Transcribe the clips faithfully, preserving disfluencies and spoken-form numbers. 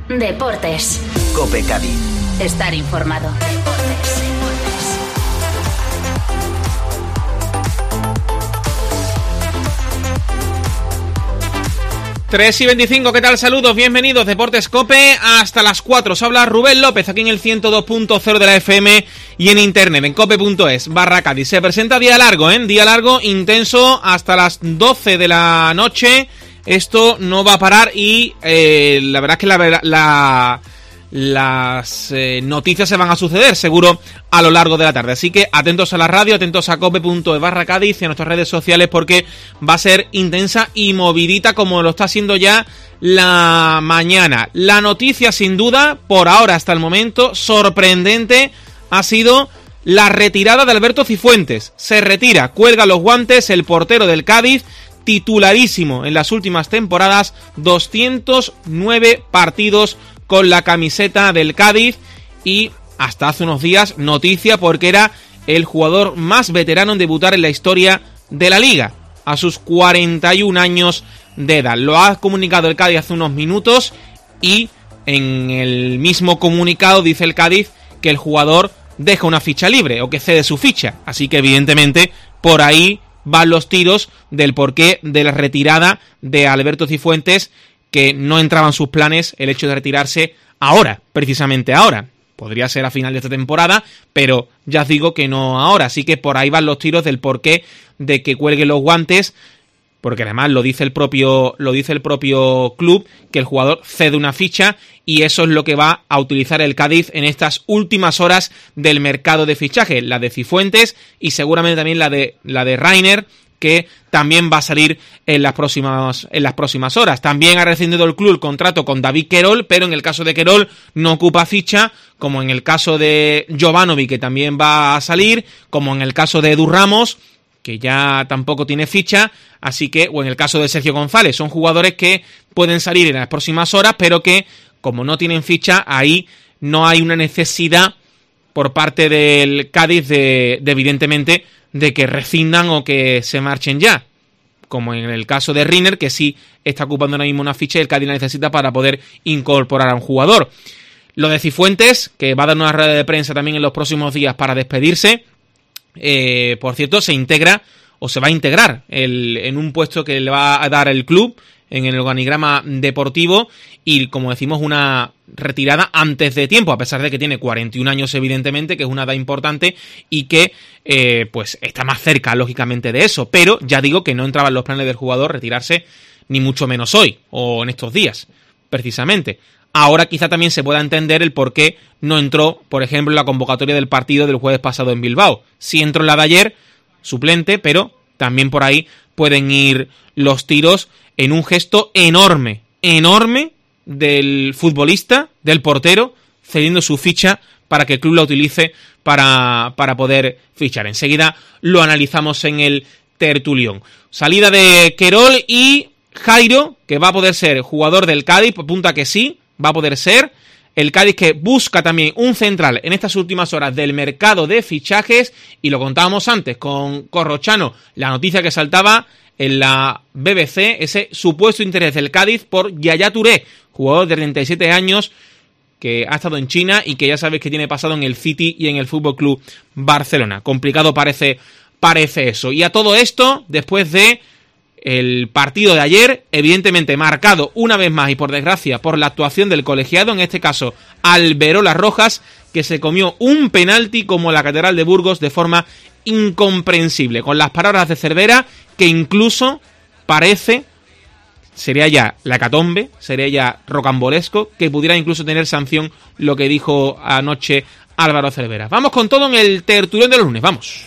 Deportes. COPE Cádiz. Estar informado. Deportes. tres y veinticinco, ¿qué tal? Saludos, bienvenidos, Deportes COPE, hasta las cuatro. Os habla Rubén López, aquí en el ciento dos punto cero de la F M y en internet, en cope punto es, barra Cádiz. Se presenta día largo, ¿eh? Día largo, intenso, hasta las doce de la noche. Esto no va a parar y eh, la verdad es que la... la las eh, noticias se van a suceder seguro a lo largo de la tarde, así que atentos a la radio, atentos a cope punto es barra Cádiz y a nuestras redes sociales porque va a ser intensa y movidita como lo está haciendo ya la mañana. La noticia sin duda, por ahora hasta el momento, sorprendente, ha sido la retirada de Alberto Cifuentes. Se retira, cuelga los guantes el portero del Cádiz, titularísimo en las últimas temporadas, doscientos nueve partidos con la camiseta del Cádiz y hasta hace unos días noticia porque era el jugador más veterano en debutar en la historia de la Liga, a sus cuarenta y un años de edad. Lo ha comunicado el Cádiz hace unos minutos y en el mismo comunicado dice el Cádiz que el jugador deja una ficha libre o que cede su ficha, así que evidentemente por ahí van los tiros del porqué de la retirada de Alberto Cifuentes, que no entraba en sus planes el hecho de retirarse ahora, precisamente ahora. Podría ser a final de esta temporada, pero ya os digo que no ahora. Así que por ahí van los tiros del porqué de que cuelgue los guantes, porque además lo dice el propio, lo dice el propio club, que el jugador cede una ficha y eso es lo que va a utilizar el Cádiz en estas últimas horas del mercado de fichaje, la de Cifuentes y seguramente también la de la de Reiner, que también va a salir en las próximas en las próximas horas. También ha rescindido el club el contrato con David Querol, pero en el caso de Querol no ocupa ficha, como en el caso de Jovanovic, que también va a salir, como en el caso de Edu Ramos, que ya tampoco tiene ficha, así que, o en el caso de Sergio González, son jugadores que pueden salir en las próximas horas, pero que, como no tienen ficha, ahí no hay una necesidad por parte del Cádiz de, de evidentemente, de que rescindan o que se marchen ya, como en el caso de Reiner, que sí está ocupando ahora mismo una ficha y el Cádiz la necesita para poder incorporar a un jugador. Lo de Cifuentes, que va a dar una rueda de prensa también en los próximos días para despedirse, eh, por cierto, se integra o se va a integrar el, en un puesto que le va a dar el club en el organigrama deportivo y, como decimos, una retirada antes de tiempo, a pesar de que tiene cuarenta y un años, evidentemente, que es una edad importante y que eh, pues está más cerca, lógicamente, de eso, pero ya digo que no entraba en los planes del jugador retirarse ni mucho menos hoy o en estos días, precisamente. Ahora quizá también se pueda entender el por qué no entró, por ejemplo, en la convocatoria del partido del jueves pasado en Bilbao. Sí entró en la de ayer, suplente, pero también por ahí pueden ir los tiros en un gesto enorme, enorme del futbolista, del portero, cediendo su ficha para que el club la utilice para, para poder fichar. Enseguida lo analizamos en el tertulión. Salida de Querol y Jairo, que va a poder ser jugador del Cádiz, apunta que sí, va a poder ser. El Cádiz que busca también un central en estas últimas horas del mercado de fichajes, y lo contábamos antes con Corrochano, la noticia que saltaba en la B B C, ese supuesto interés del Cádiz por Yaya Touré, jugador de treinta y siete años que ha estado en China y que ya sabéis que tiene pasado en el City y en el F C Barcelona. Complicado parece, parece eso. Y a todo esto, después de el partido de ayer, evidentemente marcado una vez más y por desgracia por la actuación del colegiado, en este caso Alberola Rojas, que se comió un penalti como la Catedral de Burgos de forma incomprensible, con las palabras de Cervera, que incluso parece, sería ya la hecatombe, sería ya rocambolesco, que pudiera incluso tener sanción lo que dijo anoche Álvaro Cervera. Vamos con todo en el tertulión de los lunes, vamos.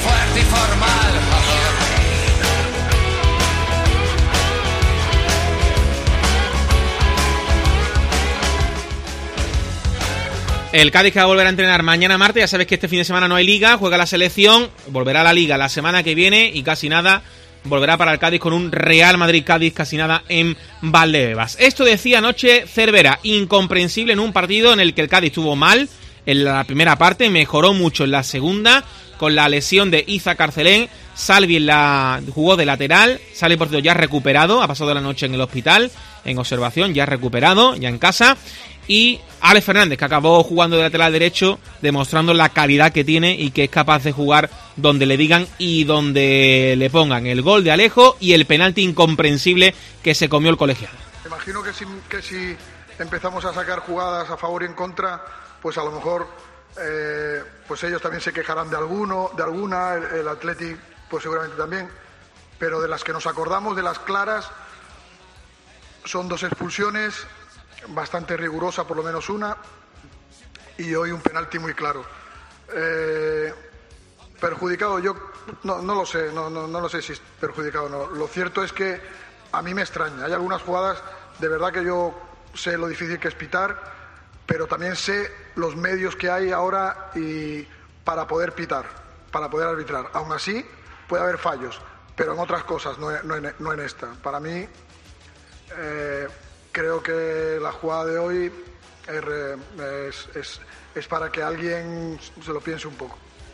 El Cádiz que va a volver a entrenar mañana martes, ya sabes que este fin de semana no hay liga, juega la selección, volverá a la liga la semana que viene y casi nada volverá para el Cádiz con un Real Madrid-Cádiz casi nada en Valdebebas. Esto decía anoche Cervera, incomprensible en un partido en el que el Cádiz estuvo mal en la primera parte, mejoró mucho en la segunda con la lesión de Iza Carcelén. Salvi en la jugó de lateral, Salvi por cierto ya recuperado, ha pasado la noche en el hospital en observación, ya recuperado, ya en casa. y Alex Fernández, que acabó jugando de lateral derecho, demostrando la calidad que tiene y que es capaz de jugar donde le digan y donde le pongan. El gol de Alejo y el penalti incomprensible que se comió el colegiado. Me imagino que si, que si empezamos a sacar jugadas a favor y en contra, pues a lo mejor eh, pues ellos también se quejarán de alguno, de alguna, el, el Athletic pues seguramente también, pero de las que nos acordamos, de las claras, son dos expulsiones, bastante rigurosa por lo menos una, y hoy un penalti muy claro. Eh, perjudicado, yo no, no lo sé, no, no, no lo sé si es perjudicado o no. Lo cierto es que a mí me extraña, hay algunas jugadas, de verdad que yo sé lo difícil que es pitar, pero también sé los medios que hay ahora y para poder pitar, para poder arbitrar. Aún así puede haber fallos, pero en otras cosas, no, no, en, no en esta. Para mí eh, creo que la jugada de hoy es, es, es para que alguien se lo piense un poco.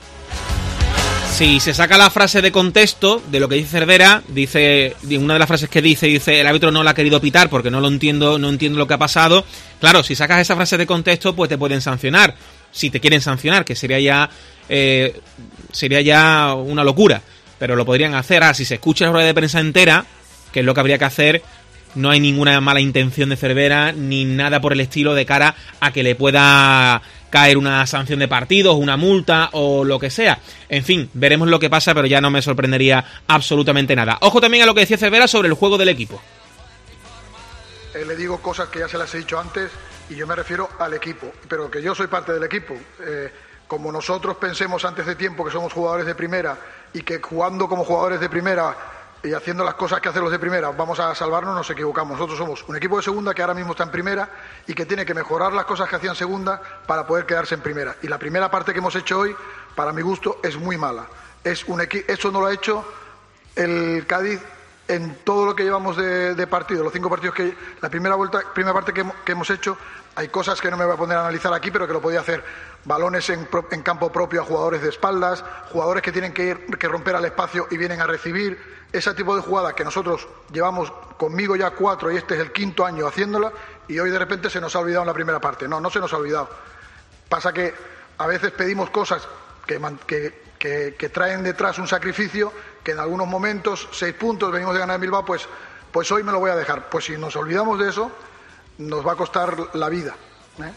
Si se saca la frase de contexto de lo que dice Cervera, dice una de las frases que dice, dice el árbitro no la ha querido pitar porque no lo entiendo, no entiendo lo que ha pasado. Claro, si sacas esa frase de contexto, pues te pueden sancionar. Si te quieren sancionar, que sería ya eh, sería ya una locura, pero lo podrían hacer. Ah, si se escucha la rueda de prensa entera, que es lo que habría que hacer, no hay ninguna mala intención de Cervera ni nada por el estilo de cara a que le pueda caer una sanción de partidos, una multa o lo que sea. En fin, veremos lo que pasa, pero ya no me sorprendería absolutamente nada. Ojo también a lo que decía Cervera sobre el juego del equipo. Eh, le digo cosas que ya se las he dicho antes y yo me refiero al equipo, pero que yo soy parte del equipo. Eh, como nosotros pensemos antes de tiempo que somos jugadores de primera y que jugando como jugadores de primera y haciendo las cosas que hacen los de primera vamos a salvarnos, nos equivocamos. Nosotros somos un equipo de segunda que ahora mismo está en primera y que tiene que mejorar las cosas que hacía en segunda para poder quedarse en primera. Y la primera parte que hemos hecho hoy, para mi gusto, es muy mala. Es un equi- Eso no lo ha hecho el Cádiz en todo lo que llevamos de, de partido, los cinco partidos que... La primera vuelta, primera parte que, que hemos hecho, hay cosas que no me voy a poner a analizar aquí, pero que lo podía hacer. Balones en, en campo propio a jugadores de espaldas, jugadores que tienen que, ir, que romper al espacio y vienen a recibir. Ese tipo de jugadas que nosotros llevamos conmigo ya cuatro y este es el quinto año haciéndola y hoy de repente se nos ha olvidado en la primera parte. No, no se nos ha olvidado. Pasa que a veces pedimos cosas que, que, que, que traen detrás un sacrificio que en algunos momentos, seis puntos, venimos de ganar en Bilbao, pues, pues hoy me lo voy a dejar. Pues si nos olvidamos de eso, nos va a costar la vida, ¿eh?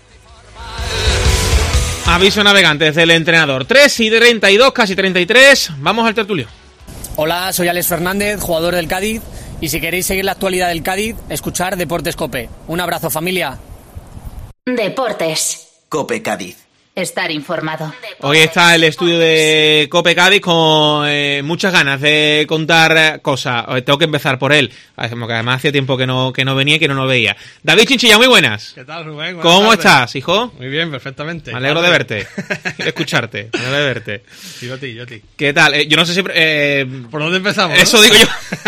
Aviso navegantes del entrenador. tres y treinta y dos, casi treinta y tres. Vamos al tertulio. Hola, soy Alex Fernández, jugador del Cádiz, y si queréis seguir la actualidad del Cádiz, escuchar Deportes COPE. Un abrazo, familia. Deportes. COPE Cádiz. Estar informado. Hoy está el estudio de COPE Cádiz con eh, muchas ganas de contar cosas. Tengo que empezar por él, porque además hacía tiempo que no que no venía y que no nos veía. David Chinchilla, muy buenas. ¿Qué tal, Rubén? Buenas ¿Cómo tardes. estás, hijo? Muy bien, perfectamente. Me alegro de verte, de escucharte, me alegro de verte. Sí, yo a ti, yo a ti. ¿Qué tal? Eh, yo no sé si... Eh, ¿Por dónde empezamos? Eso ¿no? digo yo.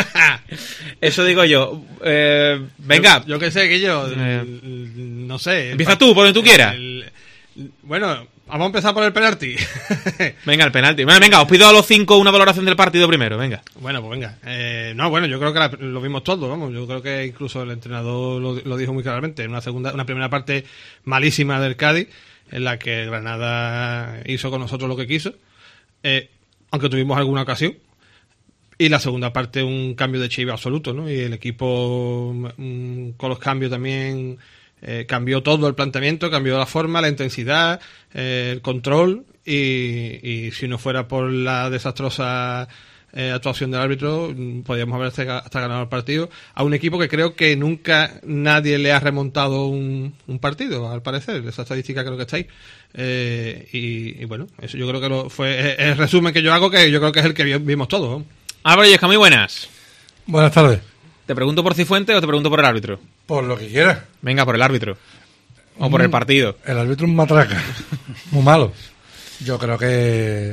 Eso digo yo. Eh, venga. Yo, yo qué sé, que yo... Eh, no sé. Empieza tú, por donde tú quieras. El, el, bueno, vamos a empezar por el penalti. Venga, el penalti. Bueno, venga, os pido a los cinco una valoración del partido primero, venga. Bueno, pues venga. Eh, no, bueno, yo creo que la, lo vimos todos, vamos. Yo creo que incluso el entrenador lo, lo dijo muy claramente. En una segunda, una primera parte malísima del Cádiz, en la que Granada hizo con nosotros lo que quiso, eh, aunque tuvimos alguna ocasión. Y la segunda parte un cambio de chip absoluto, ¿no? Y el equipo mm, con los cambios también eh, cambió todo el planteamiento, cambió la forma, la intensidad, eh, el control y, y si no fuera por la desastrosa eh, actuación del árbitro, podríamos haber hasta, hasta ganado el partido a un equipo que creo que nunca nadie le ha remontado un, un partido, al parecer. Esa estadística creo que está ahí. Eh, y, y bueno, eso yo creo que lo, fue el resumen que yo hago, que yo creo que es el que vimos todos, ¿no? Álvaro Yesca, muy buenas. Buenas tardes. ¿Te pregunto por Cifuentes o te pregunto por el árbitro? Por lo que quieras. Venga, por el árbitro. O por el partido. El árbitro es un matraca. Muy malo. Yo creo que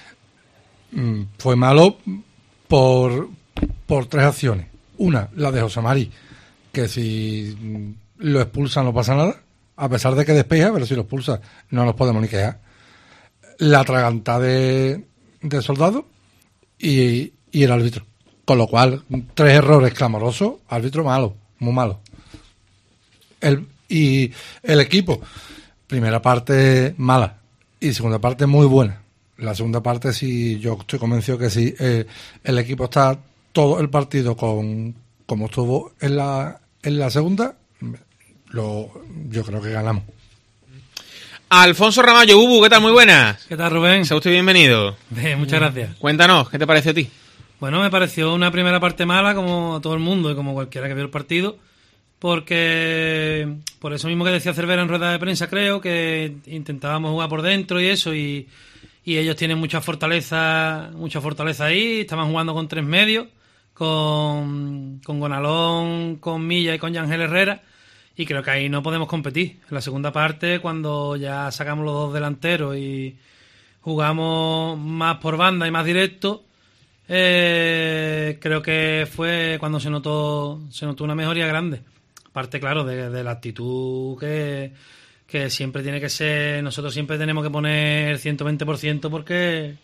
mm, fue malo por, por tres acciones. Una, la de José Mari, que si mm, lo expulsan no pasa nada, a pesar de que despeja, pero si lo expulsa no nos podemos ni quejar. La atragantada de, de Soldado y, y el árbitro. Con lo cual, tres errores clamorosos, árbitro malo, muy malo. El, Y el equipo, primera parte mala y segunda parte muy buena. La segunda parte sí, yo estoy convencido que sí, eh, el equipo está todo el partido con como estuvo en la en la segunda, lo yo creo que ganamos. Alfonso Ramallo, Bubu, ¿qué tal? Muy buenas. ¿Qué tal, Rubén? Sea usted bienvenido. Bien, muchas gracias. Cuéntanos, ¿qué te pareció a ti? Bueno, me pareció una primera parte mala, como a todo el mundo y como cualquiera que vio el partido, porque por eso mismo que decía Cervera en rueda de prensa, creo que intentábamos jugar por dentro y eso, y, y ellos tienen mucha fortaleza, mucha fortaleza ahí, estaban jugando con tres medios, con, con Gonalón, con Milla y con Yangel Herrera, y creo que ahí no podemos competir. En la segunda parte, cuando ya sacamos los dos delanteros y jugamos más por banda y más directo, eh, creo que fue cuando se notó se notó una mejoría grande. Aparte, claro, de, de la actitud que, que siempre tiene que ser... Nosotros siempre tenemos que poner ciento veinte por ciento porque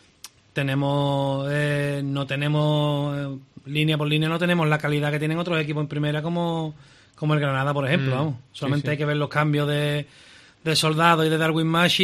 tenemos eh, no tenemos... Eh, línea por línea no tenemos la calidad que tienen otros equipos en primera como... como el Granada, por ejemplo, mm, vamos. Solamente sí, sí. hay que ver los cambios de, de Soldado y de Darwin Mashi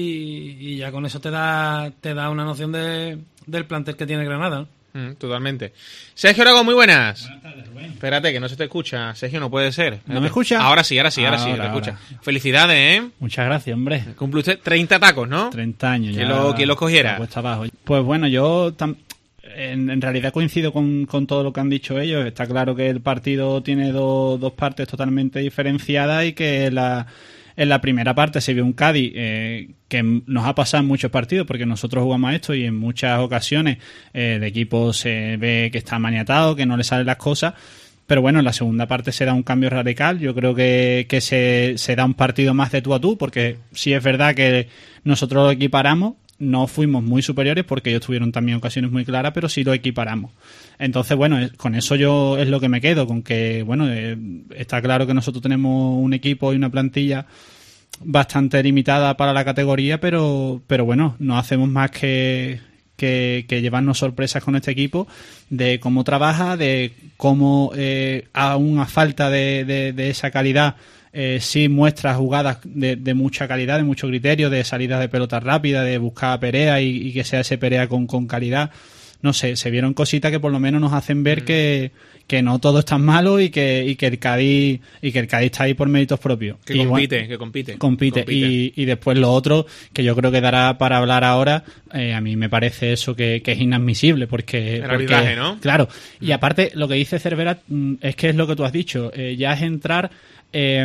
y, y ya con eso te da te da una noción de, del plantel que tiene Granada, ¿no? Mm, totalmente. Sergio Aragón, muy buenas. Buenas tardes, Rubén. Espérate, que no se te escucha. Sergio, no puede ser. ¿No me escucha? Ahora sí, ahora sí, ahora, ahora sí, te escucha. Felicidades, ¿eh? Muchas gracias, hombre. Cumple usted treinta tacos, ¿no? treinta años ya. ¿Quién lo, quién los cogiera? Cuesta abajo. Pues bueno, yo... Tam- En, en realidad coincido con, con todo lo que han dicho ellos. Está claro que el partido tiene do, dos partes totalmente diferenciadas y que la, en la primera parte se vio un Cádiz eh, que nos ha pasado en muchos partidos porque nosotros jugamos a esto y en muchas ocasiones eh, el equipo se ve que está maniatado, que no le salen las cosas. Pero bueno, en la segunda parte se da un cambio radical. Yo creo que, que se, se da un partido más de tú a tú porque sí es verdad que nosotros lo equiparamos. No fuimos muy superiores porque ellos tuvieron también ocasiones muy claras, pero sí lo equiparamos. Entonces, bueno, con eso yo es lo que me quedo, con que, bueno, eh, está claro que nosotros tenemos un equipo y una plantilla bastante limitada para la categoría, pero, pero bueno, no hacemos más que, que, que llevarnos sorpresas con este equipo de cómo trabaja, de cómo, eh, aún a falta de, de, de esa calidad, Eh, sí muestra jugadas de, de mucha calidad, de mucho criterio, de salidas de pelota rápida, de buscar a Perea y, y que sea ese Perea con, con calidad. No sé, se vieron cositas que por lo menos nos hacen ver mm. que, que no todo es tan malo y que, y que el Cádiz y que el Cádiz está ahí por méritos propios. Que y compite, bueno, que compite. Compite. compite. Y, y después lo otro, que yo creo que dará para hablar ahora, eh, a mí me parece eso que, que es inadmisible, porque... El porque, arbitraje, ¿no? Claro. Mm. Y aparte, lo que dice Cervera mm, es que es lo que tú has dicho, eh, ya es entrar... Eh,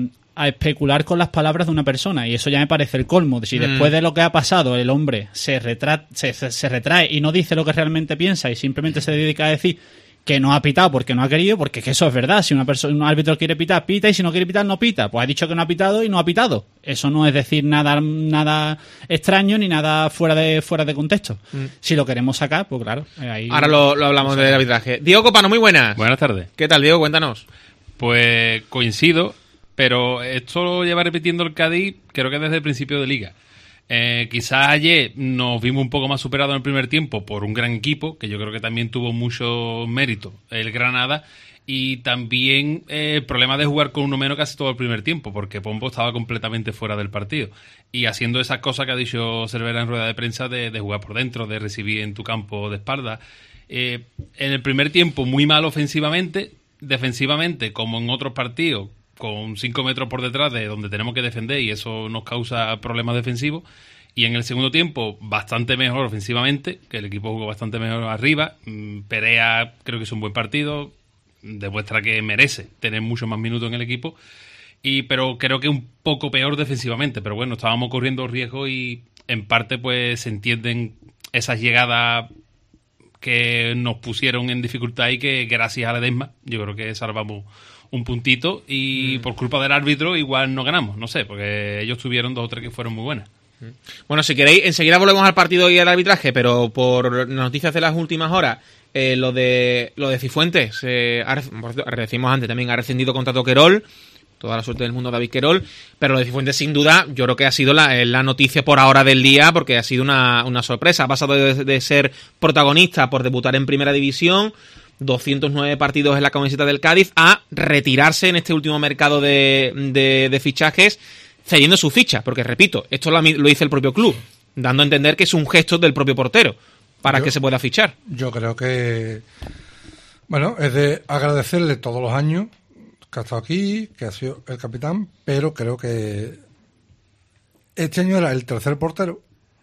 a especular con las palabras de una persona y eso ya me parece el colmo. Si mm. después de lo que ha pasado el hombre se, retra- se, se, se retrae y no dice lo que realmente piensa y simplemente se dedica a decir que no ha pitado porque no ha querido, porque es que eso es verdad. Si una persona, un árbitro quiere pitar, pita, y si no quiere pitar, no pita. Pues ha dicho que no ha pitado y no ha pitado. Eso no es decir nada nada extraño ni nada fuera de fuera de contexto. Mm. Si lo queremos sacar, pues claro. Ahí ahora lo, lo hablamos del arbitraje. Diego Copano, muy buenas. Buenas tardes. ¿Qué tal, Diego? Cuéntanos. Pues coincido, pero esto lo lleva repitiendo el Cádiz creo que desde el principio de Liga. Eh, quizás ayer nos vimos un poco más superados en el primer tiempo por un gran equipo, que yo creo que también tuvo mucho mérito el Granada, y también eh, el problema de jugar con uno menos casi todo el primer tiempo, porque Pombo estaba completamente fuera del partido. Y haciendo esas cosas que ha dicho Cervera en rueda de prensa de, de jugar por dentro, de recibir en tu campo de espalda. Eh, en el primer tiempo muy mal ofensivamente, defensivamente como en otros partidos, con cinco metros por detrás de donde tenemos que defender y eso nos causa problemas defensivos. Y en el segundo tiempo bastante mejor ofensivamente, que el equipo jugó bastante mejor arriba. Perea creo que es un buen partido, demuestra que merece tener muchos más minutos en el equipo, y pero creo que un poco peor defensivamente. Pero bueno, estábamos corriendo riesgo y en parte pues se entienden esas llegadas que nos pusieron en dificultad y que gracias a Ledesma yo creo que salvamos un puntito y mm. por culpa del árbitro igual no ganamos, no sé, porque ellos tuvieron dos o tres que fueron muy buenas. Bueno, si queréis, enseguida volvemos al partido y al arbitraje, pero por noticias de las últimas horas, eh, lo de lo de Cifuentes, eh, ha, decimos antes también, ha rescindido contrato Querol, toda la suerte del mundo David Querol, pero lo de Cifuentes sin duda yo creo que ha sido la, la noticia por ahora del día, porque ha sido una, una sorpresa. Ha pasado de, de ser protagonista por debutar en Primera División, doscientos nueve partidos en la camiseta del Cádiz, a retirarse en este último mercado de, de, de fichajes, cediendo su ficha, porque repito, esto lo, lo dice el propio club, dando a entender que es un gesto del propio portero para yo, que se pueda fichar. Yo creo que, bueno, es de agradecerle todos los años que ha estado aquí, que ha sido el capitán, pero creo que este año era el tercer portero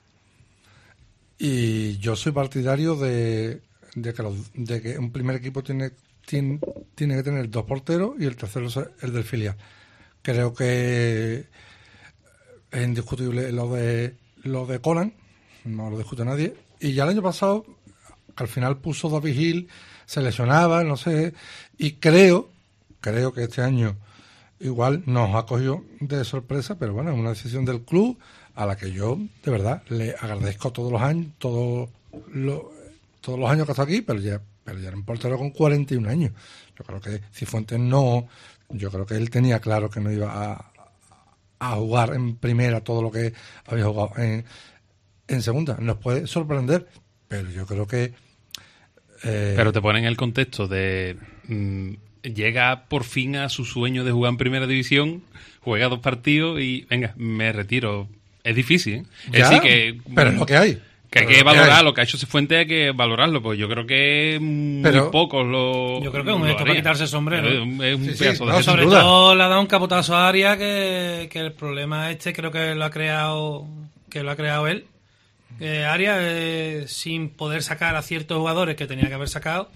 y yo soy partidario de, de, que, los, de que un primer equipo tiene, tiene, tiene que tener dos porteros y el tercero es el del filial. Creo que es indiscutible lo de lo de Conan, no lo discute nadie. Y ya el año pasado, al final puso David Gil, se lesionaba, no sé, y creo, creo que este año igual nos ha cogido de sorpresa, pero bueno, es una decisión del club a la que yo, de verdad, le agradezco todos los años, todos los, todos los años que está aquí, pero ya, pero ya era un portero con cuarenta y un años. Yo creo que Cifuentes no, yo creo que él tenía claro que no iba a, a jugar en primera todo lo que había jugado en en segunda. Nos puede sorprender, pero yo creo que... Eh... Pero te ponen en el contexto de... Mmm, llega por fin a su sueño de jugar en primera división, juega dos partidos y venga, me retiro. Es difícil, ¿eh? Ya, es decir que... Pero es lo que hay. Que hay que valorar lo que ha hecho Cifuentes, hay que valorarlo, pues yo creo que muy pero, pocos lo. Yo creo que es un gesto para quitarse el sombrero. Es un, es un sí, pedazo sí, de no, sobre duda. todo le ha dado un capotazo a Arias que, que el problema este creo que lo ha creado que lo ha creado él. Eh, Arias eh, sin poder sacar a ciertos jugadores que tenía que haber sacado.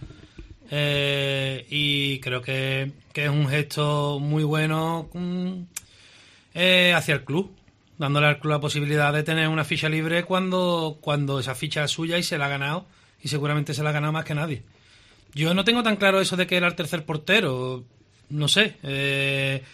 Eh, y creo que, que es un gesto muy bueno um, eh, hacia el club, dándole al club la posibilidad de tener una ficha libre cuando, cuando esa ficha es suya y se la ha ganado, y seguramente se la ha ganado más que nadie. Yo no tengo tan claro eso de que era el tercer portero, no sé. Eh,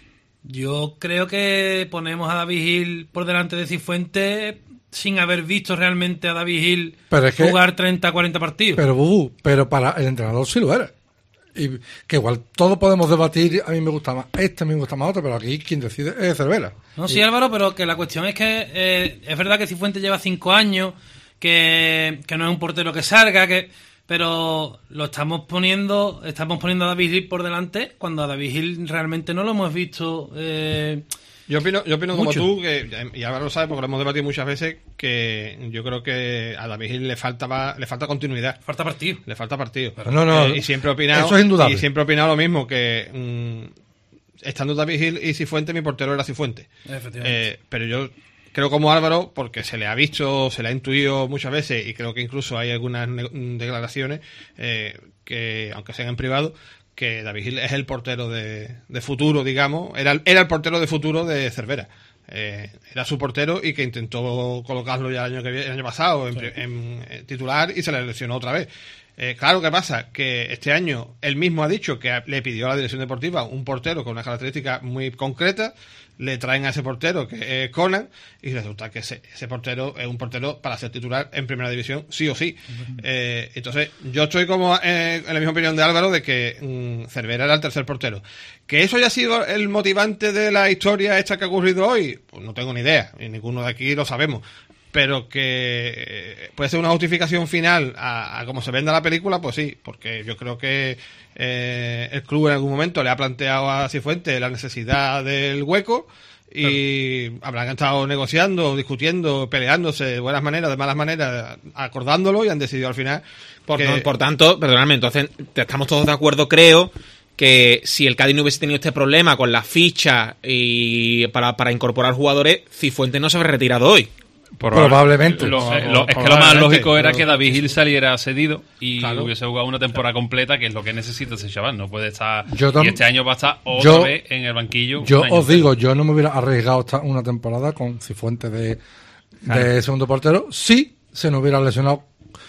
yo creo que ponemos a David Gil por delante de Cifuentes sin haber visto realmente a David Gil es que, jugar treinta, cuarenta partidos. Pero, Bubu, pero para el entrenador sí lo era. Y que igual todos podemos debatir, a mí me gusta más este, a mí me gusta más otro, pero aquí quien decide es Cervera. No, y... sí, Álvaro, pero que la cuestión es que eh, es verdad que Cifuentes lleva cinco años, que, que no es un portero que salga, que pero lo estamos poniendo estamos poniendo a David Gil por delante, cuando a David Gil realmente no lo hemos visto. Eh, Yo opino, yo opino como mucho. tú, que, y ahora lo sabes porque lo hemos debatido muchas veces, que yo creo que a David Gil le falta, le falta continuidad. Falta partido. Le falta partido. No, no, eh, y siempre he opinado, eso es indudable. Y siempre he opinado lo mismo, que mmm, estando David Gil y Cifuentes, mi portero era Cifuentes. Efectivamente. Eh, pero yo creo como Álvaro, porque se le ha visto, se le ha intuido muchas veces, y creo que incluso hay algunas ne- declaraciones eh, que, aunque sean en privado, que David Gil es el portero de, de futuro, digamos, era, era el portero de futuro de Cervera. Eh, era su portero y que intentó colocarlo ya el año, que, el año pasado en, sí. en, en titular y se le lesionó otra vez. Eh, claro, ¿qué pasa? Que este año él mismo ha dicho que le pidió a la dirección deportiva un portero con unas características muy concretas, le traen a ese portero que es Conan y resulta que ese, ese portero es un portero para ser titular en primera división sí o sí. Uh-huh. Eh, entonces yo estoy como eh, en la misma opinión de Álvaro de que mmm, Cervera era el tercer portero. ¿Que eso haya sido el motivante de la historia esta que ha ocurrido hoy? Pues no tengo ni idea, y ninguno de aquí lo sabemos. Pero que puede ser una justificación final a, a cómo se venda la película, pues sí, porque yo creo que eh, el club en algún momento le ha planteado a Cifuentes la necesidad del hueco y claro, habrán estado negociando, discutiendo, peleándose de buenas maneras, de malas maneras, acordándolo y han decidido al final. Por, que... no, por tanto, perdóname, entonces estamos todos de acuerdo, creo, que si el Cádiz no hubiese tenido este problema con las fichas y para, para incorporar jugadores, Cifuentes no se habría retirado hoy. Probablemente. Lo, lo, es que lo más lógico era que David Gil saliera cedido y claro, hubiese jugado una temporada completa, que es lo que necesita ese chaval. No puede estar. Tam- y este año va a estar otra yo, vez en el banquillo. Yo os digo, yo no me hubiera arriesgado esta una temporada con Cifuentes de, claro. de segundo portero si se nos hubiera lesionado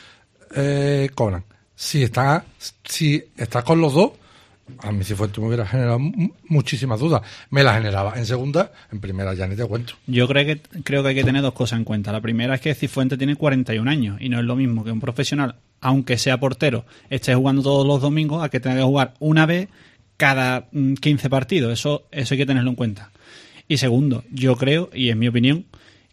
eh, Conan. Si está, si está con los dos, a mí Cifuentes me hubiera generado m- muchísimas dudas. Me las generaba en segunda, en primera ya ni te cuento. Yo creo que creo que hay que tener dos cosas en cuenta. La primera es que Cifuentes tiene cuarenta y un años y no es lo mismo que un profesional, aunque sea portero, esté jugando todos los domingos, a que tenga que jugar una vez cada quince partidos. Eso, eso hay que tenerlo en cuenta. Y segundo, yo creo, y es mi opinión,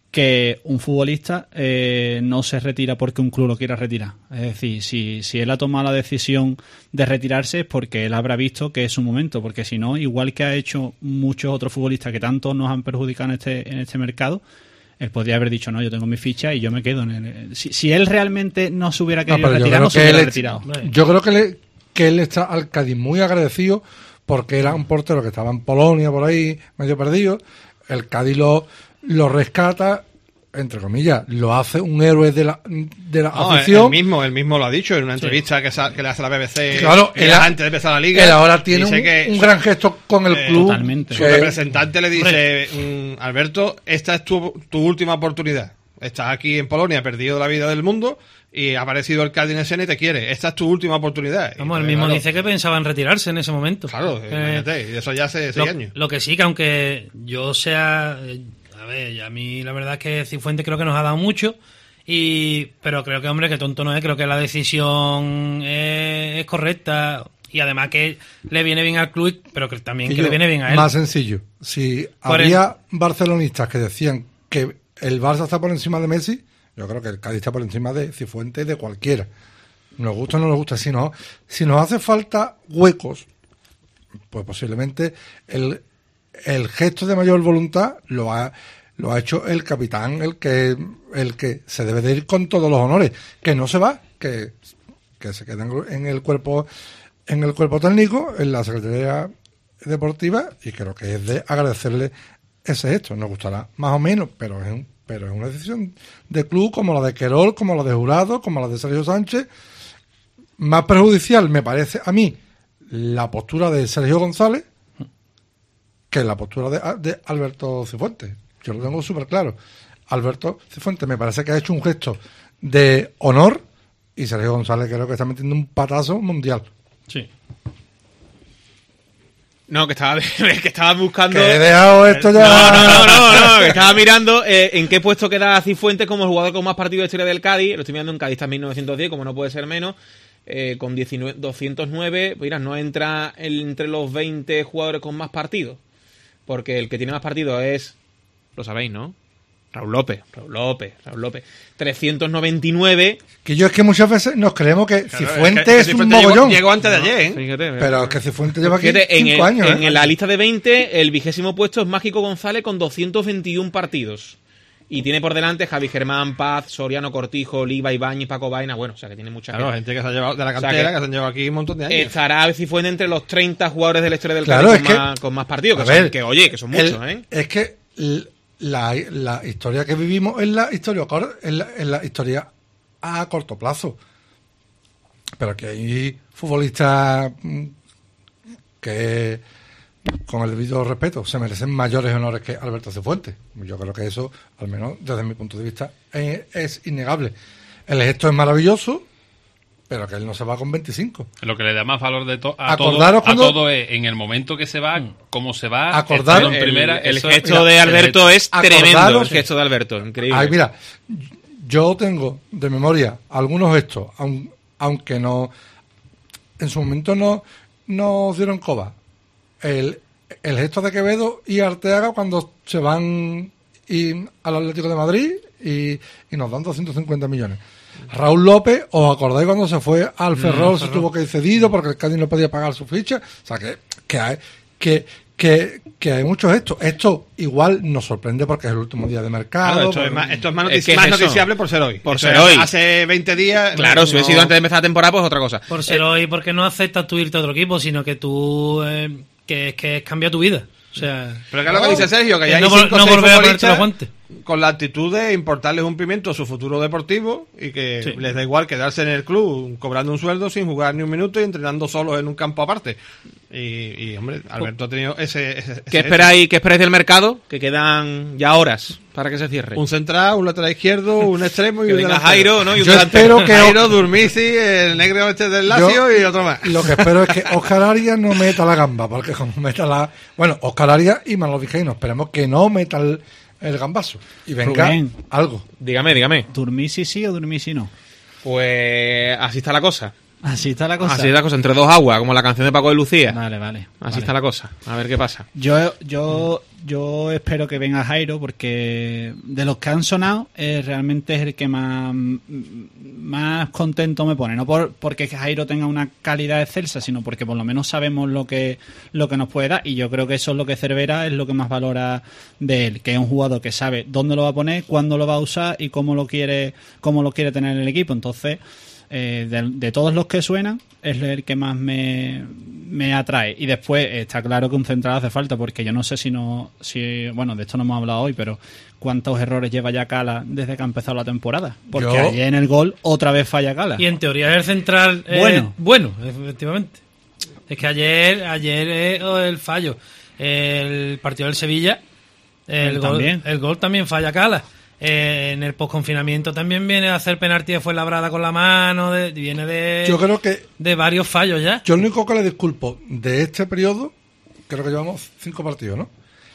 que un futbolista eh, no se retira porque un club lo quiera retirar. Es decir, si, si él ha tomado la decisión de retirarse es porque él habrá visto que es su momento, porque si no, igual que ha hecho muchos otros futbolistas que tanto nos han perjudicado en este, en este mercado, él podría haber dicho, no, yo tengo mi ficha y yo me quedo en el... Si, si él realmente no se hubiera querido no, retirar, no se hubiera retirado. Yo creo que, le, que él está al Cádiz muy agradecido porque era un portero que estaba en Polonia, por ahí, medio perdido. El Cádiz lo... lo rescata, entre comillas, lo hace un héroe de la, de la no, afición. Él mismo, él mismo lo ha dicho en una entrevista sí. que, sa, que le hace la B B C claro, él, antes de empezar la liga. Él ahora tiene un, que un gran gesto con el eh, club. Totalmente. Su representante le dice, mm, Alberto, esta es tu, tu última oportunidad. Estás aquí en Polonia, perdido la vida del mundo, y ha aparecido el Cádiz en escena y te quiere. Esta es tu última oportunidad. Vamos, y, él mismo claro, dice que pensaba en retirarse en ese momento. Claro, eh, imagínate, y eso ya hace lo, seis años. Lo que sí, que aunque yo sea... A ver, a mí la verdad es que Cifuentes creo que nos ha dado mucho, y pero creo que, hombre, que tonto no es, creo que la decisión es, es correcta, y además que le viene bien al club, pero que también que, que yo, le viene bien a él. Más sencillo, si por había el... barcelonistas que decían que el Barça está por encima de Messi, yo creo que el Cádiz está por encima de Cifuentes, de cualquiera. Nos gusta o no nos gusta, si, no, si nos hace falta huecos, pues posiblemente el... el gesto de mayor voluntad lo ha lo ha hecho el capitán, el que el que se debe de ir con todos los honores, que no se va, que, que se queda en el cuerpo en el cuerpo técnico, en la Secretaría Deportiva, y creo que es de agradecerle ese gesto. Nos gustará más o menos, pero es un, pero es una decisión de club, como la de Querol, como la de Jurado, como la de Sergio Sánchez. Más perjudicial me parece a mí la postura de Sergio González que la postura de, de Alberto Cifuentes. Yo lo tengo súper claro. Alberto Cifuentes me parece que ha hecho un gesto de honor, y Sergio González creo que está metiendo un patazo mundial. Sí. No, que estaba, que estaba buscando... Que he dejado esto ya... No, no, no, no, no que estaba mirando eh, en qué puesto queda Cifuentes como el jugador con más partidos de historia del Cádiz. Lo estoy mirando en Cádiz, está en mil novecientos diez, como no puede ser menos. Eh, con diecinueve, doscientos nueve, mira, no entra el, entre los veinte jugadores con más partidos. Porque el que tiene más partidos es, lo sabéis, ¿no? Raúl López, Raúl López, Raúl López. trescientos noventa y nueve. Que yo es que muchas veces nos creemos que claro, Cifuentes es, que, es un Cifuentes mogollón. Llegó, llegó antes de ayer, ¿eh? Fíjate, pero es que Cifuentes lleva aquí fíjate, cinco en el, años. En ¿eh? la lista de veinte, el vigésimo puesto es Mágico González con doscientos veintiuno partidos. Y tiene por delante Javi Germán, Paz, Soriano, Cortijo, Oliva, Ibáñez, Paco Vaina. Bueno, o sea que tiene mucha claro, gente. gente que se ha llevado de la cantera, o sea que, que se han llevado aquí un montón de años. Estará Cifuentes entre los treinta jugadores de la historia del claro, Cádiz con, que, más, con más partidos. Que, ver, son, que oye, que son muchos, el, ¿eh? Es que la, la historia que vivimos es la historia, es la, es la historia a corto plazo. Pero que hay futbolistas que, con el debido respeto, se merecen mayores honores que Alberto Cifuentes. Yo creo que eso, al menos desde mi punto de vista, es, es innegable. El gesto es maravilloso, pero que él no se va con veinticinco. Lo que le da más valor de to- a, todo, cuando, a todo es en el momento que se va, cómo se va, acordaros, en primera. El, el eso, gesto mira, de Alberto el, es tremendo. El gesto de Alberto, increíble. Ay, mira, yo tengo de memoria algunos gestos, aun, aunque no, en su momento no nos dieron coba. El, el gesto de Quevedo y Arteaga cuando se van y, al Atlético de Madrid y, y nos dan doscientos cincuenta millones. Raúl López, ¿os acordáis cuando se fue al Ferrol? No, se tuvo que ir cedido porque el Cádiz no podía pagar su ficha. O sea, que, que, hay, que, que, que hay muchos gestos. Esto igual nos sorprende porque es el último día de mercado. Claro, esto, por... es más, esto es más, notici- es que más es noticiable por ser hoy. Por esto ser es, hoy. Hace veinte días... Claro, no, si hubiese sido antes de empezar la temporada, pues otra cosa. Por ser eh, hoy, porque no aceptas tú irte a otro equipo, sino que tú... Eh, que, que cambia tu vida. O sea, pero que es lo que dice Sergio, que ya hay no, cinco no o seis futbolistas con la actitud de importarles un pimiento a su futuro deportivo y que sí. les da igual quedarse en el club cobrando un sueldo sin jugar ni un minuto y entrenando solos en un campo aparte. Y, y hombre, Alberto ha tenido ese... ese ¿Qué, esperáis, ¿Qué esperáis del mercado? Que quedan ya horas para que se cierre. Un central, un lateral izquierdo, un extremo y un delantero. Jairo, ¿no? Y un Yo espero que Jairo, Durmisi, el negro este del Lazio y otro más. Lo que espero es que Óscar Arias no meta la gamba, porque como meta la... Bueno, Óscar Arias y Manolo Vizcaíno, esperemos que no meta el, el gambazo. Y venga Rubén, algo. Dígame, dígame. ¿Durmisi sí o Durmisi no? Pues así está la cosa. Así está la cosa. Así está la cosa, entre dos aguas, como la canción de Paco de Lucía. Vale, vale. Así vale. está la cosa. A ver qué pasa. Yo, yo, yo espero que venga Jairo porque de los que han sonado eh, realmente es el que más, más contento me pone. No por porque Jairo tenga una calidad excelsa, sino porque por lo menos sabemos lo que, lo que nos puede dar. Y yo creo que eso es lo que Cervera es lo que más valora de él, que es un jugador que sabe dónde lo va a poner, cuándo lo va a usar y cómo lo quiere, cómo lo quiere tener en el equipo. Entonces, Eh, de, de todos los que suenan es el que más me, me atrae. Y después está claro que un central hace falta, porque yo no sé si no si bueno, de esto no hemos hablado hoy, pero cuántos errores lleva ya Cala desde que ha empezado la temporada, porque Yo... ayer en el gol otra vez falla Cala. Y en teoría es el central eh, bueno, bueno, efectivamente. Es que ayer ayer es el fallo, el partido del Sevilla, el, Él gol, también. el gol también falla Cala. Eh, en el postconfinamiento también viene a hacer penalti de Fuenlabrada con la mano, de, viene de, Yo creo que de varios fallos ya. Yo lo único que le disculpo de este periodo, creo que llevamos cinco partidos, ¿no?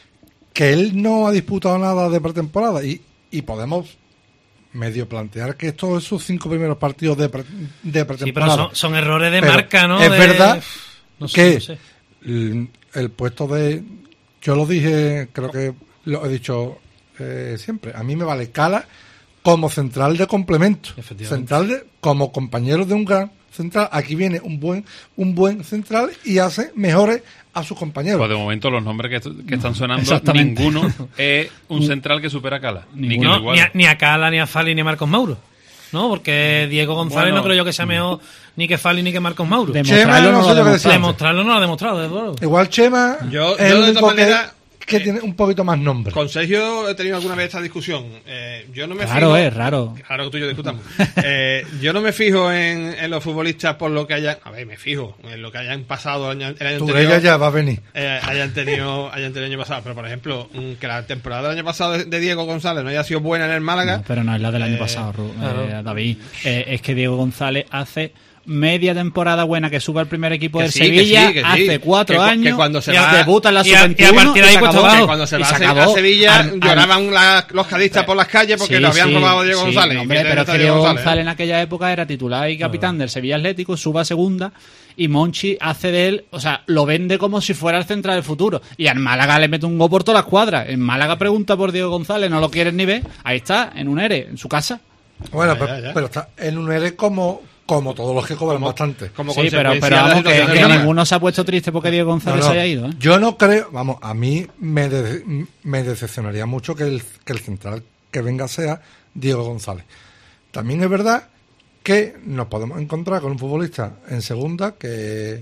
Que él no ha disputado nada de pretemporada y, y podemos medio plantear que estos son sus cinco primeros partidos de, pre, de pretemporada. Sí, pero son, son errores de Pero marca, ¿no? Es de, verdad no sé, que no sé. el, el puesto de... Yo lo dije, creo que lo he dicho eh, siempre. A mí me vale Cala como central de complemento. Central de, como compañero de un gran central. Aquí viene un buen un buen central y hace mejores a sus compañeros. Pues de momento los nombres que, que están sonando, Exactamente. ninguno es un central que supera a Cala. Ni, que No, lo ni, iguale. a, ni a Cala, ni a Fali, ni a Marcos Mauro. ¿No? Porque Diego González Bueno. no creo yo que sea mejor ni que Fali ni que Marcos Mauro. Demostrarlo Chema, no no sé lo lo ha que demostrado. Demostrarlo no lo ha demostrado, desde luego. Igual Chema Yo- es yo el de único todas que, maneras, que eh, tiene un poquito más nombre. Con Sergio he tenido alguna vez esta discusión. Eh, yo no me Raro fijo, es, raro. Claro que tú y yo discutamos. Eh, yo no me fijo en, en los futbolistas por lo que hayan... A ver, me fijo en lo que hayan pasado el año, el año Tu anterior. ella ya va a venir. eh, hayan tenido hayan tenido el año pasado. Pero, por ejemplo, mm, que la temporada del año pasado de, de Diego González no haya sido buena en el Málaga. No, pero no es la del año Eh, pasado, Ru- claro. eh, David. Eh, es que Diego González hace media temporada buena que sube al primer equipo Que del sí, que Sevilla sí, que sí. hace cuatro Que cu- años que cuando se y va- debuta en la y a- sub y a veintiuno partir de ahí se cuesta acabó. abajo. Que cuando se Y va se a, Se- acabó. a Sevilla Al- al- lloraban la- los cadistas por las calles porque Sí, lo habían sí, robado a Diego sí, González. no, Y hombre, fíjate pero es dónde que está Diego ¿eh? González en aquella época era titular y capitán del Sevilla Atlético, sube a segunda y Monchi hace de él, o sea, lo vende como si fuera el central del futuro. Y al Málaga le mete un gol por todas las cuadras. En Málaga pregunta por Diego González, no lo quieren ni ver. Ahí está, en un E R E, en su casa. Bueno, Ya, pero, ya, ya. pero está en un E R E como, como todos los que cobran Como- bastante. Como Sí, pero, consecuencia pero de la vamos, que, situación que del Málaga. ninguno se ha puesto triste porque Diego González No, no, se haya ido. ¿eh? Yo no creo, vamos, a mí me, de- me decepcionaría mucho que el, que el central que venga sea Diego González. También es verdad que nos podemos encontrar con un futbolista en segunda que,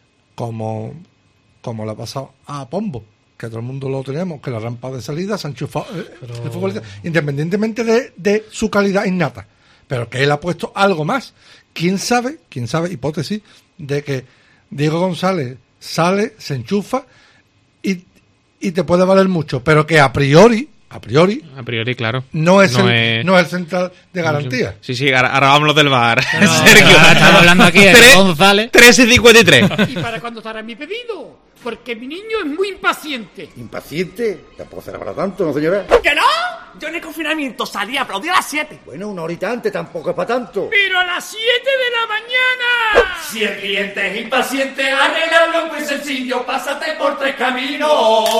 como, como le ha pasado a Pombo, que todo el mundo lo tenemos, que la rampa de salida se ha enchufado eh, el futbolista, independientemente de, de su calidad innata, pero que él ha puesto algo más. ¿Quién sabe, quién sabe, hipótesis, de que Diego González sale, se enchufa y, y te puede valer mucho, pero que a priori, a priori, A priori, claro. no es, No el, es- no es el central de garantía. Sí, sí, ahora, ahora vamos del bar. Pero- Sergio. pero ahora estamos hablando aquí de Tres- González. trece cincuenta y tres. ¿Y para cuándo estará mi pedido? Porque mi niño es muy impaciente. ¿Impaciente? Tampoco será para tanto, ¿no, señora? ¿Que no? Yo en el confinamiento salí a aplaudir a las siete. Bueno, una horita antes tampoco es para tanto. Pero a las siete de la mañana. Si el cliente es impaciente, arreglarlo muy sencillo. Pásate por tres caminos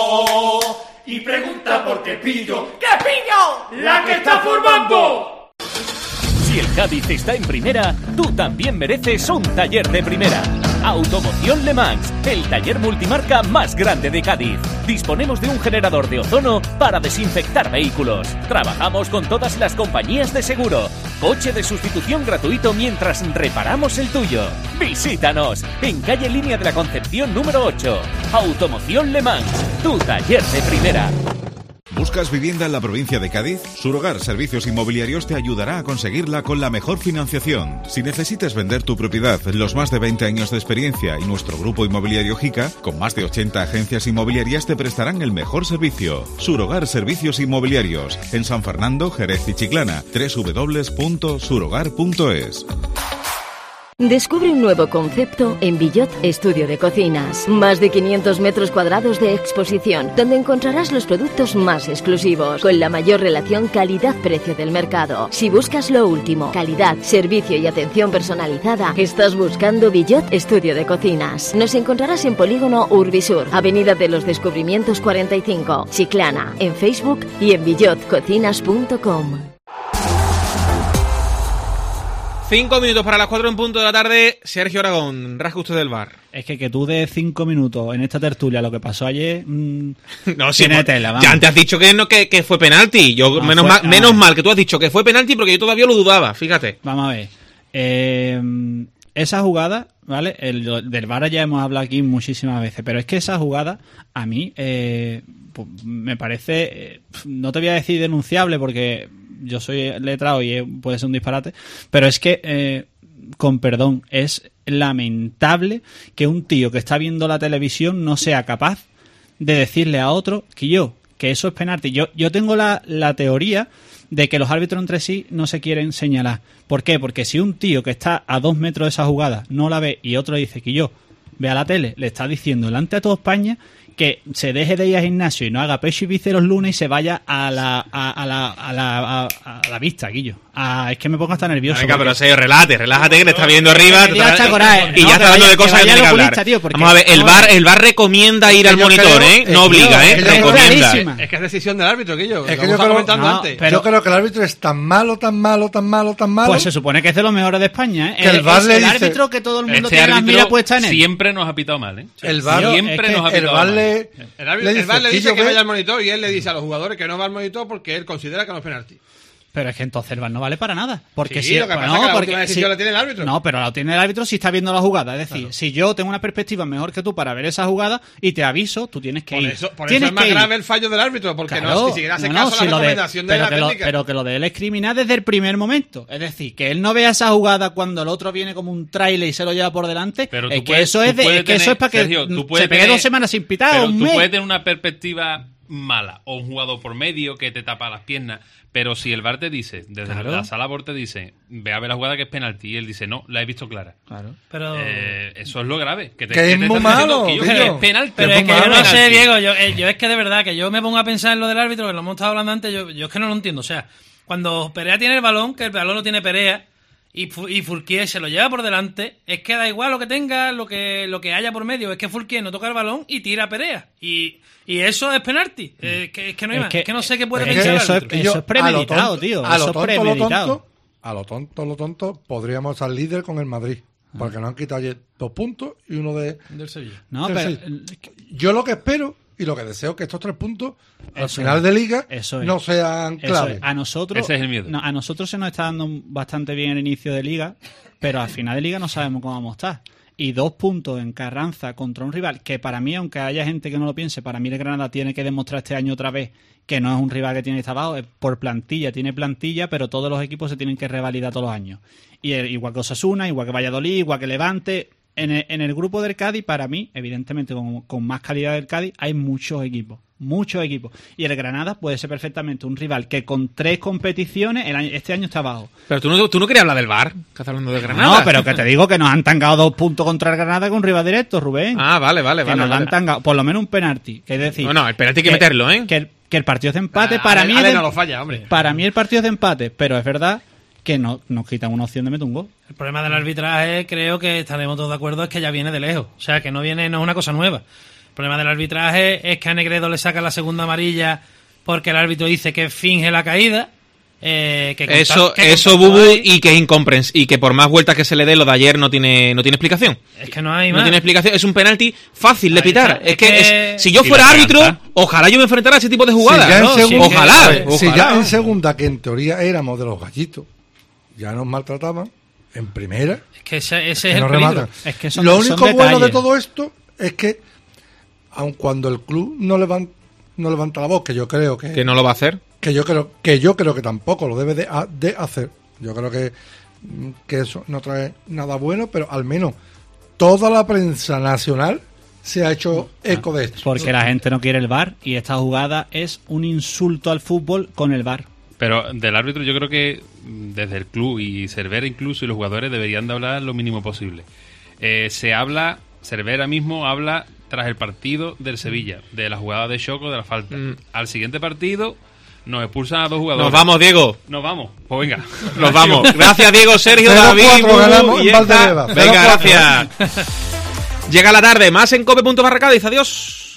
y pregunta por qué pillo. ¿Qué pillo? La que está formando. Si el Cádiz está en primera, tú también mereces un taller de primera. Automoción Le Mans, el taller multimarca más grande de Cádiz. Disponemos de un generador de ozono para desinfectar vehículos. Trabajamos con todas las compañías de seguro. Coche de sustitución gratuito mientras reparamos el tuyo. Visítanos en calle Línea de la Concepción número ocho. Automoción Le Mans, tu taller de primera. ¿Buscas vivienda en la provincia de Cádiz? Surogar Servicios Inmobiliarios te ayudará a conseguirla con la mejor financiación. Si necesitas vender tu propiedad, los más de veinte años de experiencia y nuestro grupo inmobiliario Jica, con más de ochenta agencias inmobiliarias, te prestarán el mejor servicio. Surogar Servicios Inmobiliarios, en San Fernando, Jerez y Chiclana. doble u doble u doble u punto surogar punto es. Descubre un nuevo concepto en Villot Estudio de Cocinas. Más de quinientos metros cuadrados de exposición, donde encontrarás los productos más exclusivos, con la mayor relación calidad-precio del mercado. Si buscas lo último, calidad, servicio y atención personalizada, estás buscando Villot Estudio de Cocinas. Nos encontrarás en Polígono Urbisur, Avenida de los Descubrimientos cuarenta y cinco, Chiclana, en Facebook y en villot cocinas punto com. Cinco minutos para las cuatro en punto de la tarde. Sergio Aragón, rasca usted del bar. Es que que tú de cinco minutos en esta tertulia lo que pasó ayer... Mmm, no, sí, tiene tela, vamos. Ya antes has dicho que no que, que fue penalti. Yo no, menos, fue, mal, menos mal que tú has dicho que fue penalti porque yo todavía lo dudaba, fíjate. Vamos a ver. Eh, esa jugada, ¿vale? El, del V A R ya hemos hablado aquí muchísimas veces, pero es que esa jugada a mí eh, pues, me parece... Eh, no te voy a decir denunciable porque... yo soy letrado y puede ser un disparate, pero es que, eh, con perdón, es lamentable que un tío que está viendo la televisión no sea capaz de decirle a otro que yo, que eso es penalti. Yo, yo tengo la, la teoría de que los árbitros entre sí no se quieren señalar. ¿Por qué? Porque si un tío que está a dos metros de esa jugada no la ve y otro dice que yo vea la tele, le está diciendo delante de toda España que se deje de ir al gimnasio y no haga pecho y bíceps los lunes y se vaya a la a, a la a la a, a la vista, Guillo. Ah, es que me pongo hasta nervioso. Venga, pero Sergio, relájate, relájate que le está viendo arriba te, te está, coraje, y no, ya está hablando vaya, de cosas que, que tiene que hablar. Tío, vamos a ver, el V A R el V A R recomienda ir al monitor, creo, ¿eh? No obliga, ¿eh? Recomienda. Es que es decisión del árbitro, Guillo. Es que yo creo, comentando no, antes. Pero yo creo que el árbitro es tan malo, tan malo, tan malo, tan malo. Pues se supone que es de los mejores de España, ¿eh? Que el, el V A R le el dice, árbitro que todo el mundo este tiene las miras puestas en él. Siempre nos ha pitado mal, ¿eh? El V A R siempre es que nos ha pitado el V A R mal. Le, el árbitro, le dice, el V A R le dice que ve... vaya al monitor y él le dice a los jugadores que no va al monitor porque él considera que no es penalti. Pero es que entonces el V A R no vale para nada. Porque sí, si, lo que pues pasa no, es que la porque última decisión si, la tiene el árbitro. No, pero la tiene el árbitro si está viendo la jugada. Es decir, claro. si yo tengo una perspectiva mejor que tú para ver esa jugada y te aviso, tú tienes que por ir. Eso, por tienes eso es más que grave ir. el fallo del árbitro, porque claro, no ni siquiera hace no, caso no, a si la lo recomendación de, de, pero la que lo, técnica. Pero que lo de él es criminal desde el primer momento. Es decir, que él no vea esa jugada cuando el otro viene como un trailer y se lo lleva por delante. Pero es que puedes, eso es, de, es, que tener, eso es para que Sergio, tú se pegue tener, dos semanas sin pitar pero o un tú mes. puedes tener una perspectiva mala o un jugador por medio que te tapa las piernas, pero si el V A R te dice, desde claro. la sala por te dice, ve a ver la jugada que es penalti y él dice, no, la he visto clara. Claro. Pero eh, eso es lo grave. Que, te, que que es te muy malo. Que yo, Tío. que es penalti. Pero es, es que es yo no penalti. sé, Diego, yo, eh, yo es que de verdad que yo me pongo a pensar en lo del árbitro, que lo hemos estado hablando antes, yo, yo es que no lo entiendo. O sea, cuando Perea tiene el balón, que el balón lo tiene Perea, y, y Fulquier se lo lleva por delante, es que da igual lo que tenga, lo que lo que haya por medio, es que Fulquier no toca el balón y tira a Perea. Y, y eso es penalti. Eh, que, es que no hay es más. que, Es que no sé qué puede es pensar que el eso es, árbitro. eso es premeditado, a lo tonto, tío. A lo Eso es tonto, lo premeditado. tonto, a lo tonto, lo tonto, podríamos ser líder con el Madrid. Porque nos han quitado ayer dos puntos y uno de Del Sevilla. No, del pero Sevilla. Yo lo que espero y lo que deseo es que estos tres puntos al Eso final es. de liga Eso es. no sean Eso clave. es. A nosotros, Ese es el miedo. no, a nosotros se nos está dando bastante bien el inicio de liga, pero al final de liga no sabemos cómo vamos a estar. Y dos puntos en Carranza contra un rival que para mí, aunque haya gente que no lo piense, para mí el Granada tiene que demostrar este año otra vez que no es un rival que tiene que estar abajo, es por plantilla, tiene plantilla, pero todos los equipos se tienen que revalidar todos los años. Y el, igual que Osasuna, igual que Valladolid, igual que Levante. En el, en el grupo del Cádiz, para mí, evidentemente con, con más calidad del Cádiz, hay muchos equipos. Muchos equipos. Y el Granada puede ser perfectamente un rival que con tres competiciones el año, este año está abajo. Pero tú no, tú no querías hablar del V A R, que estás hablando de Granada. No, pero que te digo que nos han tangado dos puntos contra el Granada con un rival directo, Rubén. Ah, vale, vale, que vale. nos vale. han tangado, por lo menos un penalti. Que es decir, No, no, el penalti hay que meterlo, ¿eh? Que el, que el partido es de empate, Ah, para Ale- mí es Ale de- no lo falla, hombre. Para mí el partido es de empate, pero es verdad que no, nos quitan una opción de meter un gol. El problema del arbitraje, creo que estaremos todos de acuerdo, es que ya viene de lejos. O sea, que no viene, no es una cosa nueva. El problema del arbitraje es que a Negredo le saca la segunda amarilla porque el árbitro dice que finge la caída. Eh, que Eso, que eso Bubu, y que es incomprensible. Y que por más vueltas que se le dé, lo de ayer no tiene, no tiene explicación. Es que no hay No más. tiene explicación. Es un penalti fácil de Ahí pitar. está. Es Es que, que- es- si yo Y fuera la árbitro, trampa. ojalá yo me enfrentara a ese tipo de jugadas. Si ya en ¿no? segunda- ojalá, a ver, si ojalá. ya en segunda, que en teoría éramos de los gallitos, ya nos maltrataban, en primera, Es que ese, ese que es el nos peligro. rematan. Es que son- Lo son único bueno detalles. de todo esto es que, aun cuando el club no levanta, no levanta la voz, que yo creo que, Que no lo va a hacer. que yo creo que yo creo que tampoco lo debe de, a- de hacer. Yo creo que, que eso no trae nada bueno, pero al menos toda la prensa nacional se ha hecho eco de esto. Porque la gente no quiere el V A R y esta jugada es un insulto al fútbol con el V A R. Pero del árbitro yo creo que desde el club y Cervera incluso y los jugadores deberían de hablar lo mínimo posible. Eh, se habla, Cervera mismo habla tras el partido del Sevilla, de la jugada de Choco, de la falta. Mm. Al siguiente partido nos expulsan a dos jugadores. Nos vamos, Diego. Nos vamos. Pues venga. Nos vamos. Gracias, Diego, Sergio, David. Ganamos, y esta... Venga, gracias. Llega la tarde. Más en cope punto barra Cádiz. Adiós.